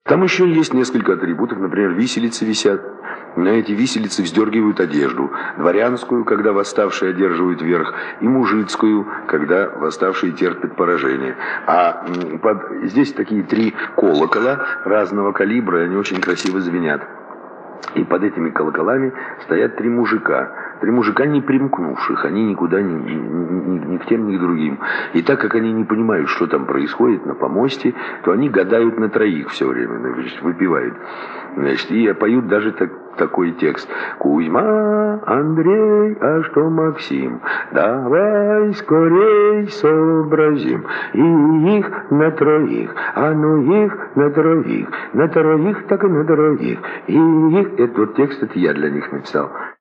Там еще есть несколько атрибутов, например, виселицы висят. На эти виселицы вздергивают одежду. Дворянскую, когда восставшие одерживают верх, и мужицкую, когда восставшие терпят поражение. Здесь такие 3 колокола разного калибра, и они очень красиво звенят. И под этими колоколами стоят 3 мужика. 3 мужика, не примкнувших, они никуда ни к тем, ни к другим. И так как они не понимают, что там происходит на помосте, то они гадают на 3 все время, значит, выпивают. Значит, и поют даже такой текст. Кузьма, Андрей, а что Максим? Давай скорей сообразим. И их на 3, а ну их на 3, на 3 так и на 3. И их, этот вот текст, это я для них написал.